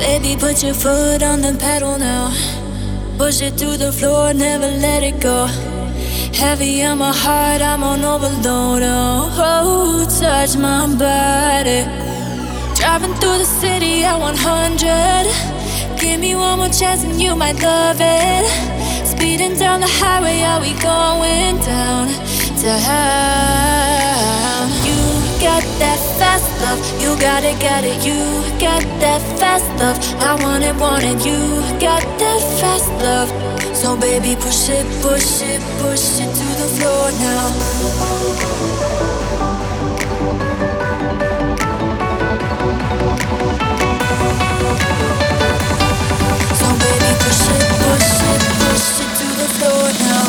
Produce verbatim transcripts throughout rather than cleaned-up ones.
Baby, put your foot on the pedal now. Push it to the floor, never let it go. Heavy on my heart, I'm on overload. Oh, touch my body. Driving through the city at one hundred. Give me one more chance and you might love it. Speeding down the highway, are we going down, down? You got that fast love, you got it, got it. You got that fast love, I want it, want it. You got that fast love, so baby push it, push it, push it to the floor now. So baby push it, push it, push it to the floor now.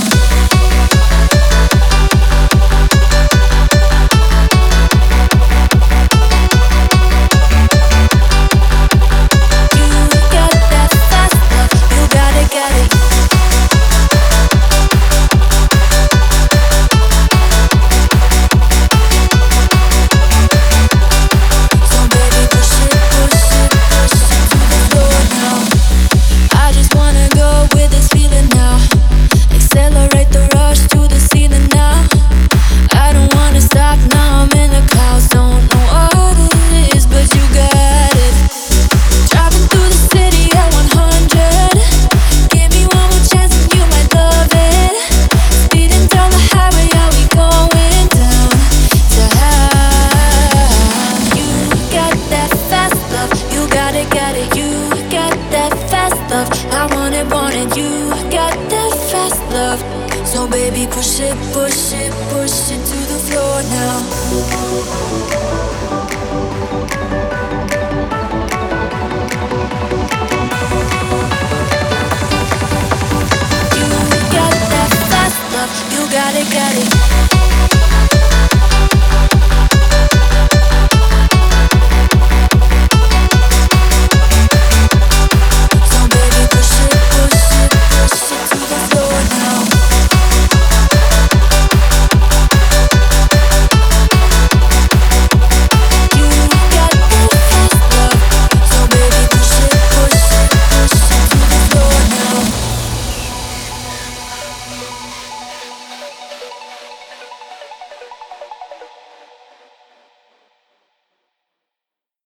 So baby push it, push it, push it to the floor now.